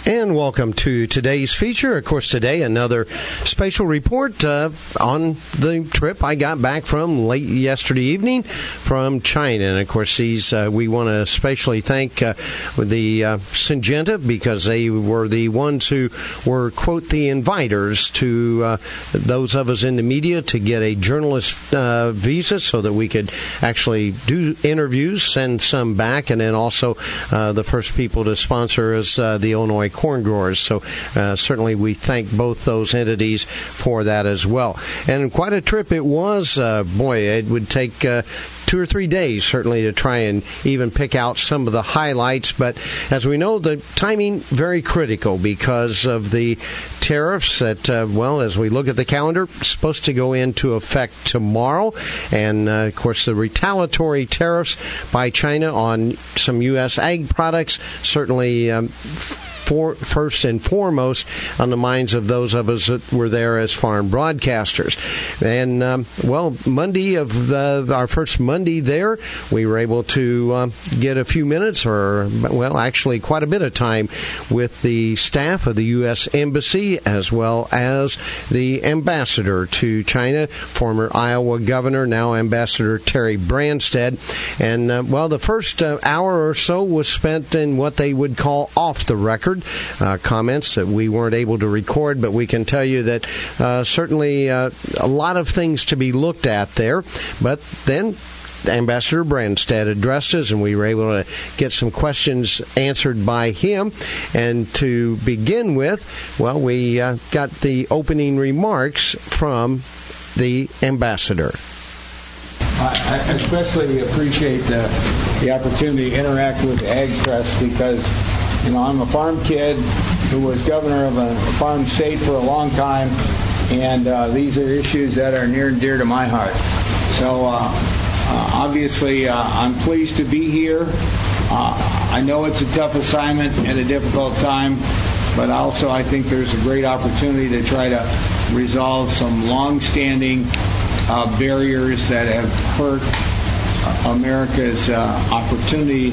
And welcome to today's feature. Of course, today another special report on the trip I got back from late yesterday evening from China. And of course, we want to especially thank the Syngenta, because they were the ones who were, quote, the inviters to those of us in the media to get a journalist visa so that we could actually do interviews, send some back, and then also the first people to sponsor us, the Illinois corn growers. So certainly we thank both those entities for that as well. And quite a trip it was. It would take 2 or 3 days, certainly, to try and even pick out some of the highlights. But as we know, the timing very critical because of the tariffs that, as we look at the calendar, supposed to go into effect tomorrow. And, of course, the retaliatory tariffs by China on some U.S. ag products certainly first and foremost on the minds of those of us that were there as farm broadcasters. And, Monday of our first Monday there, we were able to get a few minutes actually quite a bit of time with the staff of the U.S. Embassy as well as the ambassador to China, former Iowa governor, now Ambassador Terry Branstad. And, the first hour or so was spent in what they would call off the record comments that we weren't able to record, but we can tell you that certainly a lot of things to be looked at there. But then Ambassador Branstad addressed us, and we were able to get some questions answered by him. And to begin with, we got the opening remarks from the ambassador. I especially appreciate the opportunity to interact with the Ag Press because, I'm a farm kid who was governor of a farm state for a long time, and these are issues that are near and dear to my heart. So obviously I'm pleased to be here. I know it's a tough assignment and a difficult time, but also I think there's a great opportunity to try to resolve some long-standing barriers that have hurt America's opportunity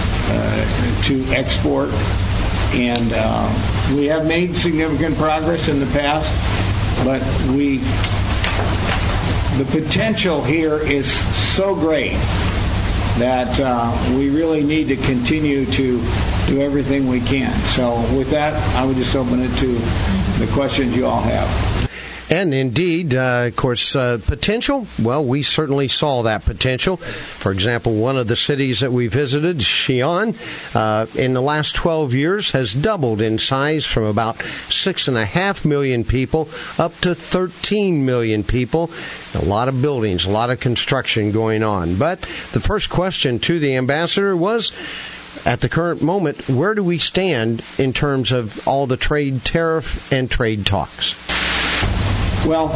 to export. And we have made significant progress in the past, but the potential here is so great that we really need to continue to do everything we can. So with that, I would just open it to the questions you all have. And indeed, of course, potential, we certainly saw that potential. For example, one of the cities that we visited, Xi'an, in the last 12 years has doubled in size from about 6.5 million people up to 13 million people. A lot of buildings, a lot of construction going on. But the first question to the ambassador was, at the current moment, where do we stand in terms of all the trade tariff and trade talks? Well,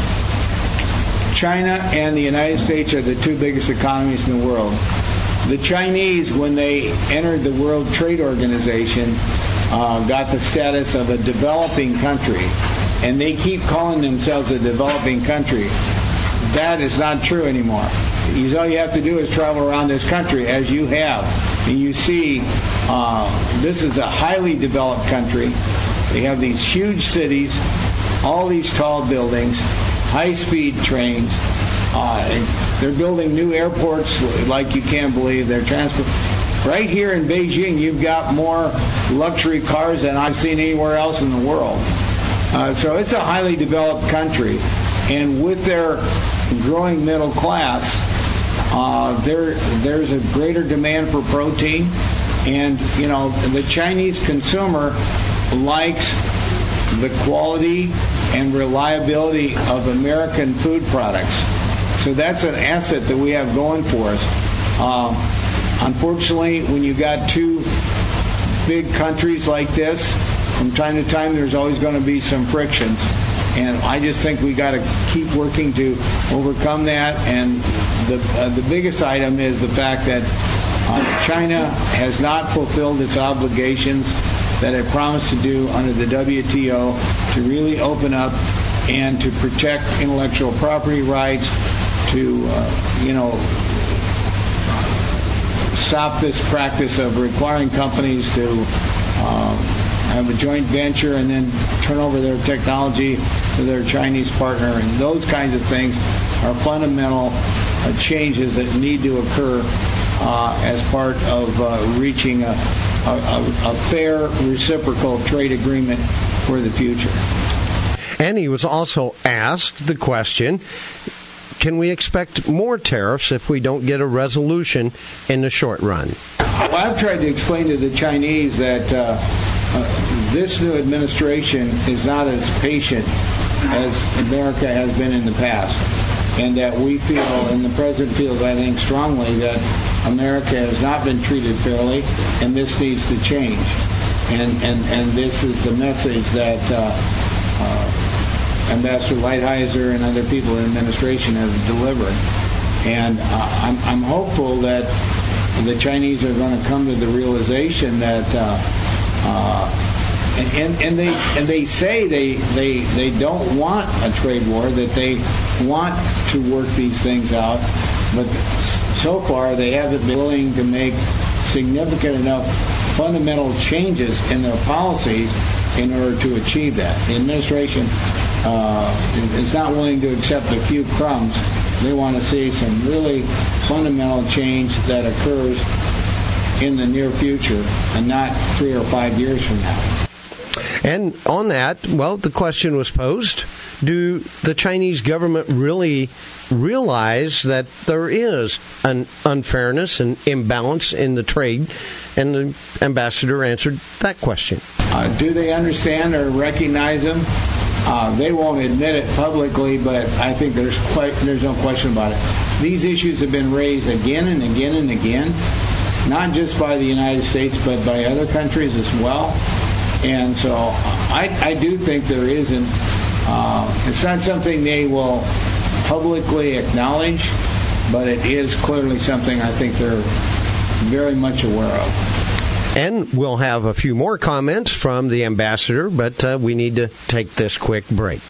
China and the United States are the two biggest economies in the world. The Chinese, when they entered the World Trade Organization, got the status of a developing country, and they keep calling themselves a developing country. That is not true anymore. All you have to do is travel around this country, as you have, and you see this is a highly developed country. They have these huge cities, all these tall buildings, high-speed trains. They're building new airports like you can't believe. They're right here in Beijing, you've got more luxury cars than I've seen anywhere else in the world. So it's a highly developed country. And with their growing middle class, there's a greater demand for protein. And, the Chinese consumer likes the quality and reliability of American food products. So that's an asset that we have going for us. Unfortunately, when you got two big countries like this, from time to time there's always going to be some frictions. And I just think we got to keep working to overcome that. And the biggest item is the fact that China has not fulfilled its obligations that it promised to do under the WTO to really open up and to protect intellectual property rights, to stop this practice of requiring companies to have a joint venture and then turn over their technology to their Chinese partner. And those kinds of things are fundamental changes that need to occur as part of reaching a fair reciprocal trade agreement for the future. And he was also asked the question, can we expect more tariffs if we don't get a resolution in the short run? Well, I've tried to explain to the Chinese that this new administration is not as patient as America has been in the past, and that we feel, and the President feels, I think, strongly, that America has not been treated fairly, and this needs to change. And this is the message that Ambassador Lighthizer and other people in the administration have delivered. And I'm hopeful that the Chinese are going to come to the realization that, and they say they don't want a trade war, that they want to work these things out, but so far they haven't been willing to make significant enough fundamental changes in their policies in order to achieve that. The administration is not willing to accept a few crumbs. They want to see some really fundamental change that occurs in the near future and not 3 or 5 years from now. And on that, well, the question was posed, do the Chinese government really realize that there is an unfairness and imbalance in the trade? And the ambassador answered that question. Do they understand or recognize them? They won't admit it publicly, but I think there's no question about it. These issues have been raised again and again and again, not just by the United States, but by other countries as well. And so I do think there isn't. It's not something they will publicly acknowledge, but it is clearly something I think they're very much aware of. And we'll have a few more comments from the ambassador, but we need to take this quick break.